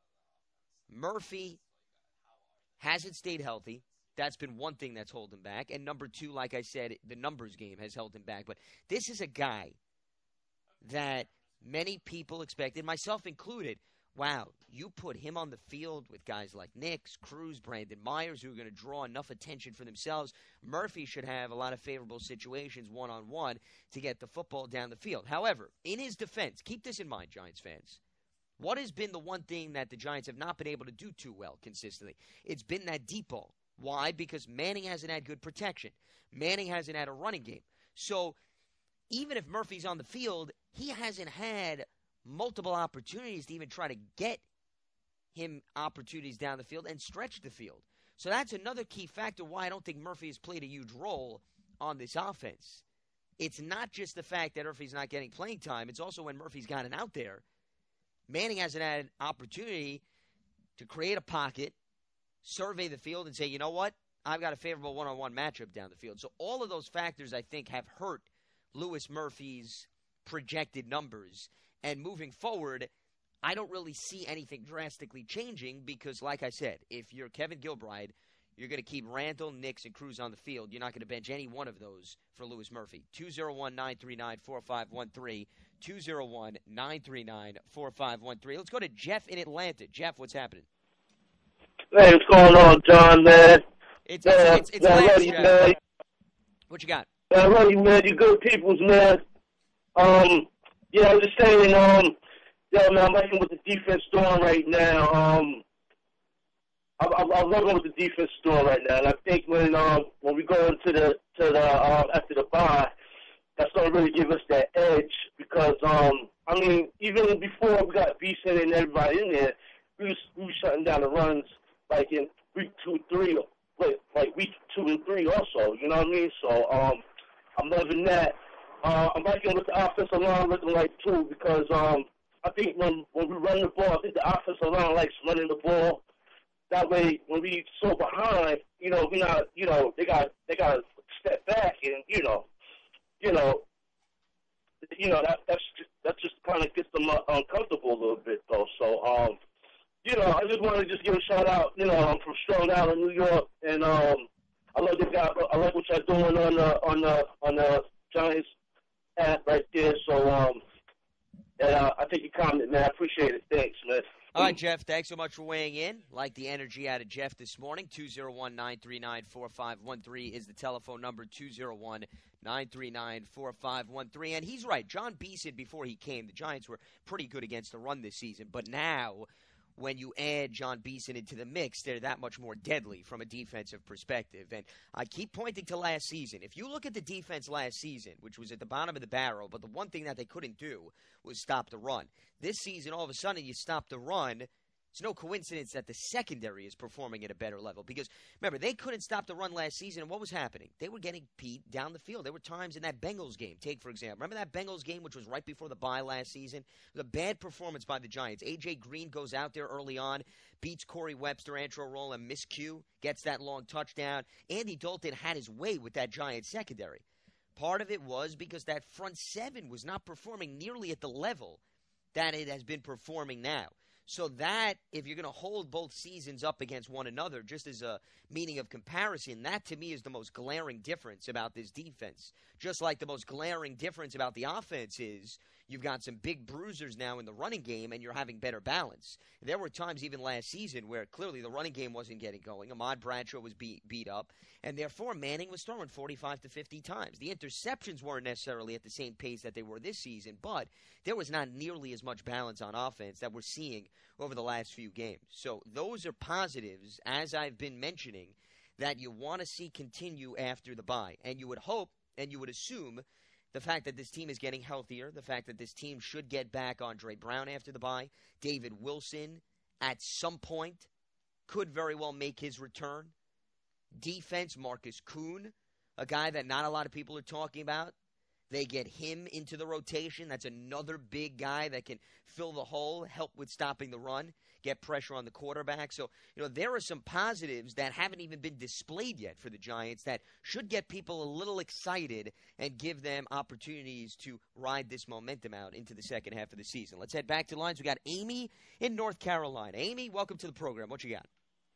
Murphy hasn't stayed healthy. That's been one thing that's holding him back. And number 2, like I said, the numbers game has held him back. But this is a guy that many people expected, myself included, wow, you put him on the field with guys like Nix, Cruz, Brandon Myers, who are going to draw enough attention for themselves. Murphy should have a lot of favorable situations one-on-one to get the football down the field. However, in his defense, keep this in mind, Giants fans. What has been the one thing that the Giants have not been able to do too well consistently? It's been that deep ball. Why? Because Manning hasn't had good protection. Manning hasn't had a running game. So even if Murphy's on the field, he hasn't had multiple opportunities to even try to get him opportunities down the field and stretch the field. So that's another key factor why I don't think Murphy has played a huge role on this offense. It's not just the fact that Murphy's not getting playing time. It's also when Murphy's gotten out there, Manning hasn't had an opportunity to create a pocket, survey the field, and say, you know what? I've got a favorable one-on-one matchup down the field. So all of those factors, I think, have hurt Louis Murphy's projected numbers. And moving forward, I don't really see anything drastically changing because, like I said, if you're Kevin Gilbride, you're going to keep Randall, Nix, and Cruz on the field. You're not going to bench any one of those for Louis Murphy. 201-939-4513. 201-939-4513. Let's go to Jeff in Atlanta. Jeff, what's happening? Hey, what's going on, John, man? It's Lance, ready, Jeff. man. What you got? Ready, man. You good peoples, man. Yeah, I'm just saying, man, I'm liking what the defense doing right now. I'm loving what the defense is doing right now, and I think when we go into the after the bye, that's going to really give us that edge because even before we got Beeson and everybody in there, we was shutting down the runs like in week 2, 3, like week 2 and 3 also. You know what I mean? So I'm loving that. I'm liking what the offensive line looking like too because I think when we run the ball, I think the offensive line likes running the ball. That way, when we so behind, we not, they got to step back and that just kind of gets them uncomfortable a little bit though. So I just wanted to just give a shout out. I'm from Strong Island, New York, and I love the guy. I like what y'all doing on the Giants at right there. So, and I take your comment, man. I appreciate it. Thanks, man. All right, Jeff, thanks so much for weighing in. Like the energy out of Jeff this morning. 201-939-4513 is the telephone number, 201-939-4513. And he's right. John Beeson, before he came, the Giants were pretty good against the run this season. But now, when you add John Beeson into the mix, they're that much more deadly from a defensive perspective. And I keep pointing to last season. If you look at the defense last season, which was at the bottom of the barrel, but the one thing that they couldn't do was stop the run. This season, all of a sudden, you stop the run. It's no coincidence that the secondary is performing at a better level because, remember, they couldn't stop the run last season, and what was happening? They were getting beat down the field. There were times in that Bengals game. Take, for example, remember that Bengals game, which was right before the bye last season? It was a bad performance by the Giants. A.J. Green goes out there early on, beats Corey Webster, Antrel Rolle, and miscue, gets that long touchdown. Andy Dalton had his way with that Giants secondary. Part of it was because that front seven was not performing nearly at the level that it has been performing now. So that, if you're going to hold both seasons up against one another, just as a meaning of comparison, that to me is the most glaring difference about this defense. Just like the most glaring difference about the offense is you've got some big bruisers now in the running game and you're having better balance. There were times even last season where clearly the running game wasn't getting going. Ahmad Bradshaw was beat up, and therefore Manning was throwing 45 to 50 times. The interceptions weren't necessarily at the same pace that they were this season, but there was not nearly as much balance on offense that we're seeing over the last few games. So those are positives, as I've been mentioning, that you want to see continue after the bye. And you would hope and you would assume the fact that this team is getting healthier, the fact that this team should get back Andre Brown after the bye, David Wilson at some point could very well make his return. Defense, Marcus Kuhn, a guy that not a lot of people are talking about. They get him into the rotation. That's another big guy that can fill the hole, help with stopping the run, get pressure on the quarterback. So, there are some positives that haven't even been displayed yet for the Giants that should get people a little excited and give them opportunities to ride this momentum out into the second half of the season. Let's head back to lines. We got Amy in North Carolina. Amy, welcome to the program. What you got?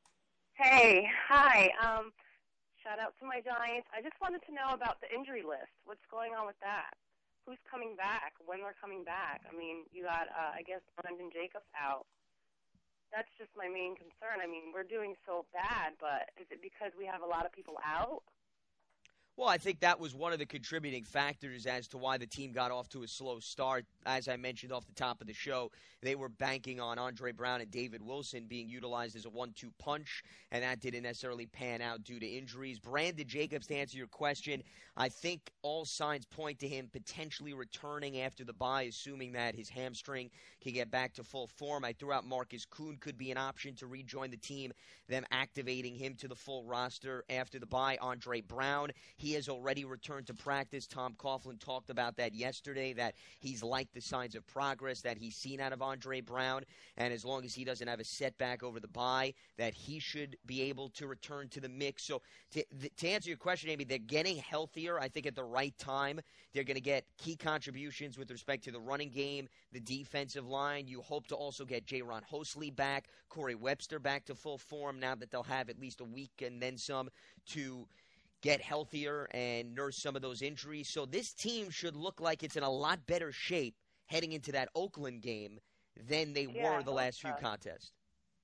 Hey, hi. Shout out to my Giants. I just wanted to know about the injury list. What's going on with that? Who's coming back? When they're coming back? I mean, you got, I guess, Brandon Jacobs out. That's just my main concern. I mean, we're doing so bad, but is it because we have a lot of people out? Well, I think that was one of the contributing factors as to why the team got off to a slow start. As I mentioned off the top of the show, they were banking on Andre Brown and David Wilson being utilized as a 1-2 punch, and that didn't necessarily pan out due to injuries. Brandon Jacobs, to answer your question, I think all signs point to him potentially returning after the bye, assuming that his hamstring can get back to full form. I threw out Marcus Kuhn could be an option to rejoin the team, them activating him to the full roster after the bye. Andre Brown, he has already returned to practice. Tom Coughlin talked about that yesterday, that he's liked the signs of progress that he's seen out of Andre Brown, and as long as he doesn't have a setback over the bye, that he should be able to return to the mix. So to answer your question, Amy, they're getting healthier, I think, at the right time. They're going to get key contributions with respect to the running game, the defensive line. You hope to also get Jaron Hosley back, Corey Webster back to full form now that they'll have at least a week and then some to get healthier and nurse some of those injuries. So this team should look like it's in a lot better shape heading into that Oakland game than they were the last few contests.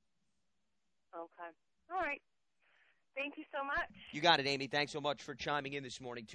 Okay. All right. Thank you so much. You got it, Amy. Thanks so much for chiming in this morning.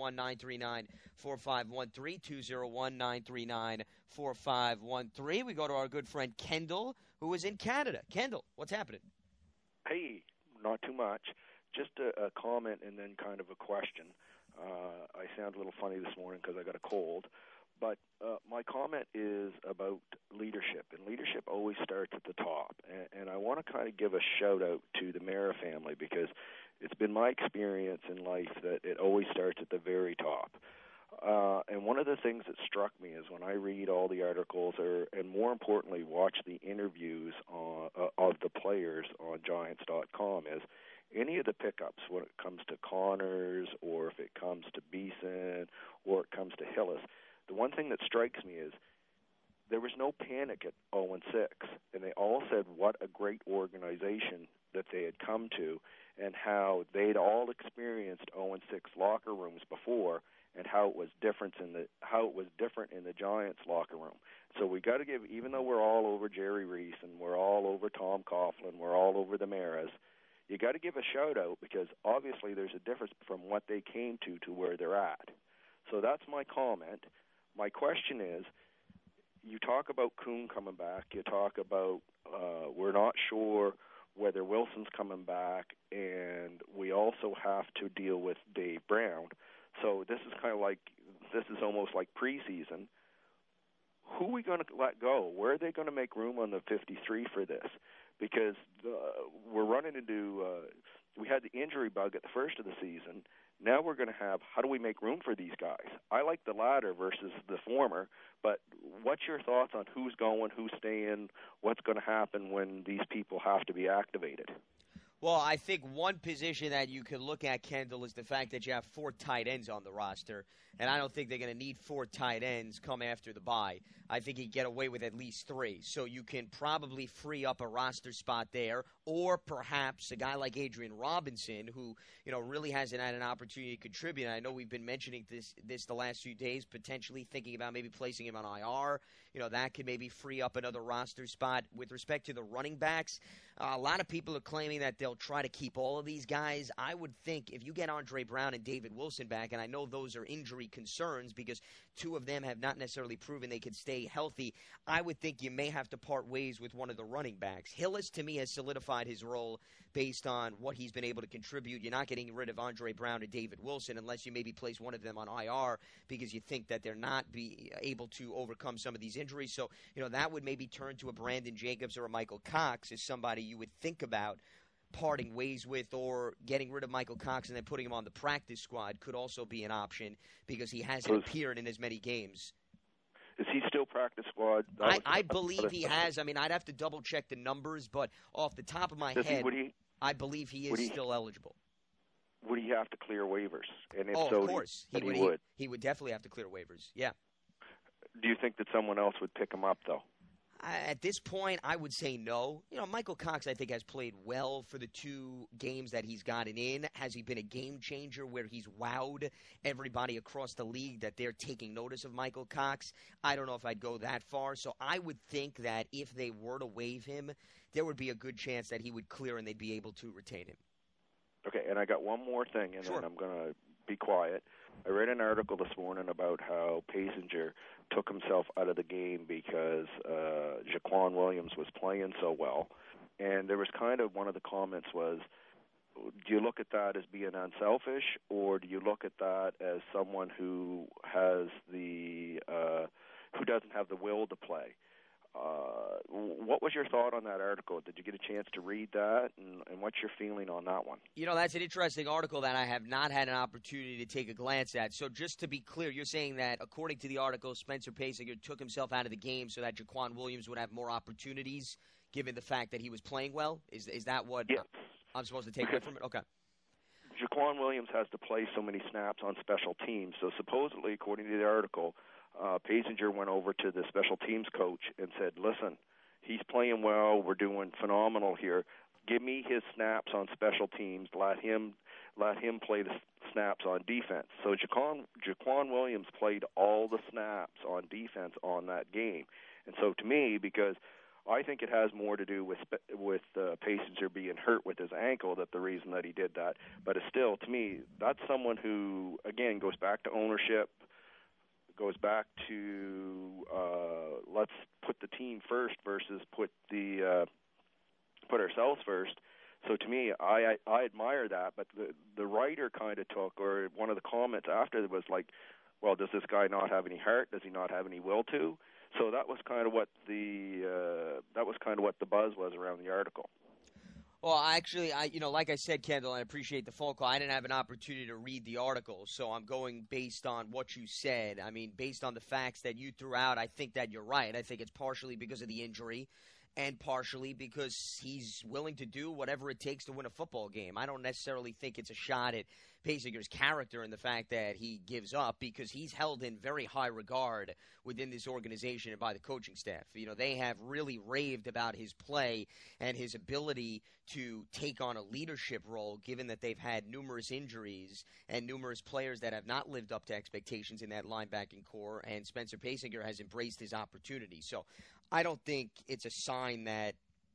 201-939-4513, 201-939-4513. We go to our good friend Kendall, who is in Canada. Kendall, what's happening? Hey, not too much. Just a comment and then kind of a question. I sound a little funny this morning because I got a cold. But my comment is about leadership, and leadership always starts at the top. And I want to kind of give a shout-out to the Mara family because it's been my experience in life that it always starts at the very top. And one of the things that struck me is when I read all the articles and more importantly watch the interviews of the players on Giants.com is any of the pickups when it comes to Connors or if it comes to Beeson or it comes to Hillis, the one thing that strikes me is there was no panic at 0-6, and they all said what a great organization that they had come to and how they'd all experienced 0-6 locker rooms before, and how it was different in the Giants locker room. So we got to give, even though we're all over Jerry Reese and we're all over Tom Coughlin, we're all over the Maras, you got to give a shout out because obviously there's a difference from what they came to where they're at. So that's my comment. My question is, you talk about Kuhn coming back. You talk about we're not sure whether Wilson's coming back, and we also have to deal with Dave Brown. So this is almost like preseason. Who are we going to let go? Where are they going to make room on the 53 for this? Because we're running into we had the injury bug at the first of the season. Now we're going to have, how do we make room for these guys? I like the latter versus the former, but what's your thoughts on who's going, who's staying, what's going to happen when these people have to be activated? Well, I think one position that you could look at, Kendall, is the fact that you have 4 tight ends on the roster, and I don't think they're going to need 4 tight ends come after the bye. I think you get away with at least 3. So you can probably free up a roster spot there, or perhaps a guy like Adrian Robinson, who really hasn't had an opportunity to contribute. And I know we've been mentioning this the last few days, potentially thinking about maybe placing him on IR. That could maybe free up another roster spot. With respect to the running backs, a lot of people are claiming that they'll try to keep all of these guys. I would think if you get Andre Brown and David Wilson back, and I know those are injury concerns because 2 of them have not necessarily proven they can stay healthy, I would think you may have to part ways with one of the running backs. Hillis, to me, has solidified his role based on what he's been able to contribute. You're not getting rid of Andre Brown and David Wilson unless you maybe place one of them on IR because you think that they're not able to overcome some of these injuries. So, that would maybe turn to a Brandon Jacobs or a Michael Cox as somebody you would think about parting ways with, or getting rid of Michael Cox and then putting him on the practice squad could also be an option because he hasn't appeared in as many games. Is he still practice squad? I believe he has. I mean, I'd have to double-check the numbers, but off the top of my head, I believe he is still eligible. Would he have to clear waivers? And if of course. He would. He would definitely have to clear waivers, yeah. Do you think that someone else would pick him up, though? At this point, I would say no. Michael Cox, I think, has played well for the 2 games that he's gotten in. Has he been a game changer where he's wowed everybody across the league that they're taking notice of Michael Cox? I don't know if I'd go that far. So I would think that if they were to waive him, there would be a good chance that he would clear and they'd be able to retain him. Okay, and I got one more thing, and then I'm going to be quiet. I read an article this morning about how Pasinger took himself out of the game because Jaquan Williams was playing so well. And there was kind of one of the comments was, do you look at that as being unselfish, or do you look at that as someone who has who doesn't have the will to play? What was your thought on that article? Did you get a chance to read that, and what's your feeling on that one? That's an interesting article that I have not had an opportunity to take a glance at. So just to be clear, you're saying that according to the article, Spencer Pasinger took himself out of the game so that Jaquan Williams would have more opportunities given the fact that he was playing well? Is that what I'm supposed to take away from it? Okay. Jaquan Williams has to play so many snaps on special teams. So supposedly, according to the article, Pasinger went over to the special teams coach and said, listen, he's playing well. We're doing phenomenal here. Give me his snaps on special teams. Let him play the snaps on defense. So Jaquan Williams played all the snaps on defense on that game. And so to me, because I think it has more to do with Pasinger being hurt with his ankle, that the reason that he did that. But it's still, to me, that's someone who, again, goes back to ownership, goes back to let's put the team first versus put ourselves first. So to me, I admire that. But the writer kind of took, or one of the comments after was like, well, does this guy not have any heart? Does he not have any will to? So that was kind of what the buzz was around the article. Well, actually, like I said, Kendall, I appreciate the phone call. I didn't have an opportunity to read the article, so I'm going based on what you said. I mean, based on the facts that you threw out, I think that you're right. I think it's partially because of the injury and partially because he's willing to do whatever it takes to win a football game. I don't necessarily think it's a shot at Paceseeker's character and the fact that he gives up, because he's held in very high regard within this organization and by the coaching staff. You know, they have really raved about his play and his ability to take on a leadership role, given that they've had numerous injuries and numerous players that have not lived up to expectations in that linebacking core, and Spencer Paceseeker has embraced his opportunity. So I don't think it's a sign that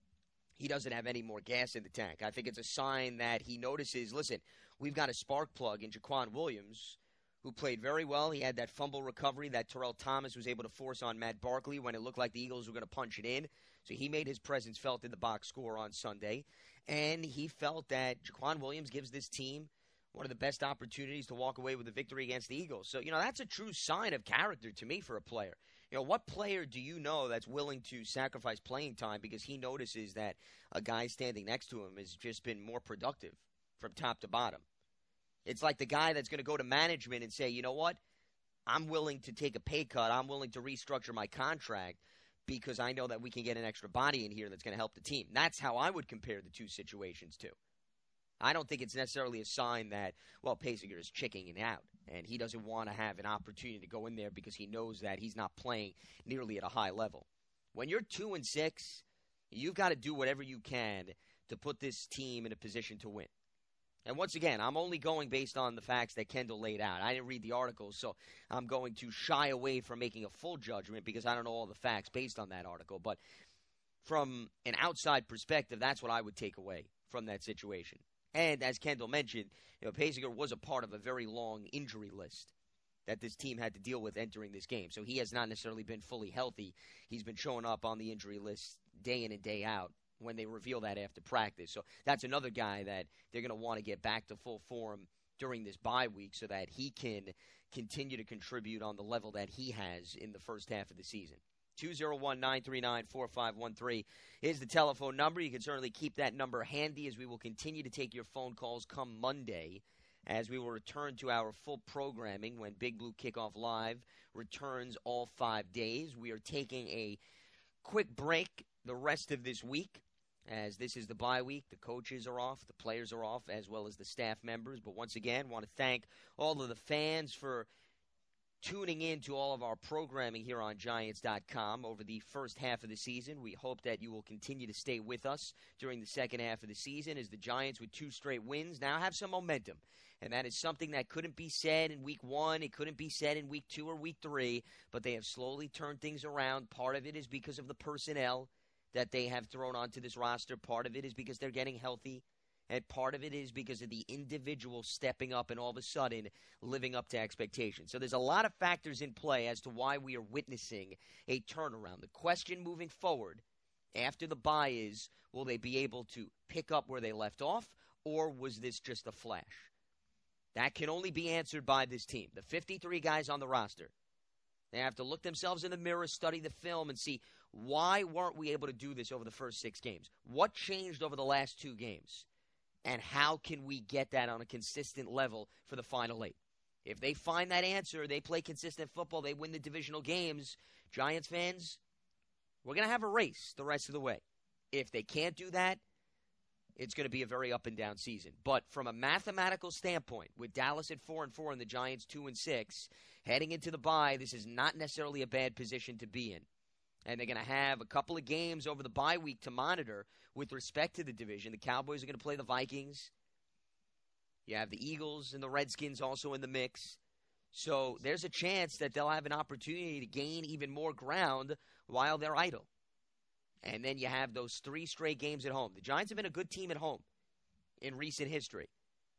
he doesn't have any more gas in the tank. I think it's a sign that he notices, listen, we've got a spark plug in Jaquan Williams, who played very well. He had that fumble recovery that Terrell Thomas was able to force on Matt Barkley when it looked like the Eagles were going to punch it in. So he made his presence felt in the box score on Sunday. And he felt that Jaquan Williams gives this team one of the best opportunities to walk away with a victory against the Eagles. So, that's a true sign of character to me for a player. What player do you know that's willing to sacrifice playing time because he notices that a guy standing next to him has just been more productive from top to bottom? It's like the guy that's going to go to management and say, you know what, I'm willing to take a pay cut. I'm willing to restructure my contract because I know that we can get an extra body in here that's going to help the team. That's how I would compare the two situations too. I don't think it's necessarily a sign that, Paceseeker is chicking out and he doesn't want to have an opportunity to go in there because he knows that he's not playing nearly at a high level. When you're 2-6, you've got to do whatever you can to put this team in a position to win. And once again, I'm only going based on the facts that Kendall laid out. I didn't read the article, so I'm going to shy away from making a full judgment because I don't know all the facts based on that article. But from an outside perspective, that's what I would take away from that situation. And as Kendall mentioned, Paceseeker was a part of a very long injury list that this team had to deal with entering this game. So he has not necessarily been fully healthy. He's been showing up on the injury list day in and day out when they reveal that after practice. So that's another guy that they're going to want to get back to full form during this bye week so that he can continue to contribute on the level that he has in the first half of the season. 201-939-4513 is the telephone number. You can certainly keep that number handy as we will continue to take your phone calls come Monday as we will return to our full programming when Big Blue Kickoff Live returns all 5 days. We are taking a quick break the rest of this week as this is the bye week. The coaches are off, the players are off, as well as the staff members. But once again, want to thank all of the fans for tuning in to all of our programming here on Giants.com over the first half of the season. We hope that you will continue to stay with us during the second half of the season as the Giants, with 2 straight wins, now have some momentum. And that is something that couldn't be said in week 1. It couldn't be said in week 2 or week 3, but they have slowly turned things around. Part of it is because of the personnel that they have thrown onto this roster. Part of it is because they're getting healthy. And part of it is because of the individual stepping up and all of a sudden living up to expectations. So there's a lot of factors in play as to why we are witnessing a turnaround. The question moving forward after the bye is, will they be able to pick up where they left off, or was this just a flash? That can only be answered by this team. The 53 guys on the roster, they have to look themselves in the mirror, study the film, and see, why weren't we able to do this over the first 6 games? What changed over the last 2 games? And how can we get that on a consistent level for the final 8? If they find that answer, they play consistent football, they win the divisional games, Giants fans, we're going to have a race the rest of the way. If they can't do that, it's going to be a very up and down season. But from a mathematical standpoint, with Dallas at 4-4 and the Giants 2-6, heading into the bye, this is not necessarily a bad position to be in. And they're going to have a couple of games over the bye week to monitor with respect to the division. The Cowboys are going to play the Vikings. You have the Eagles and the Redskins also in the mix. So there's a chance that they'll have an opportunity to gain even more ground while they're idle. And then you have those 3 straight games at home. The Giants have been a good team at home in recent history.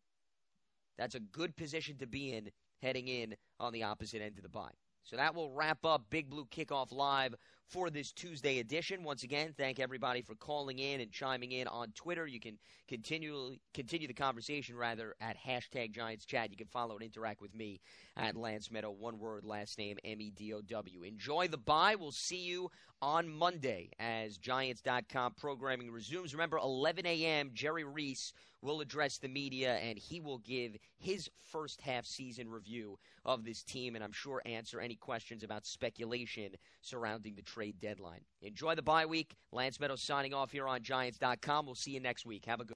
That's a good position to be in heading in on the opposite end of the bye. So that will wrap up Big Blue Kickoff Live for this Tuesday edition. Once again, thank everybody for calling in and chiming in on Twitter. You can continue the conversation, at hashtag Giants Chat. You can follow and interact with me at Lance Meadow, one word, last name, Medow. Enjoy the bye. We'll see you on Monday as Giants.com programming resumes. Remember, 11 a.m., Jerry Reese will address the media, and he will give his first half season review of this team, and I'm sure answer any questions about speculation surrounding the trade deadline. Enjoy the bye week. Lance Meadows signing off here on Giants.com. We'll see you next week. Have a good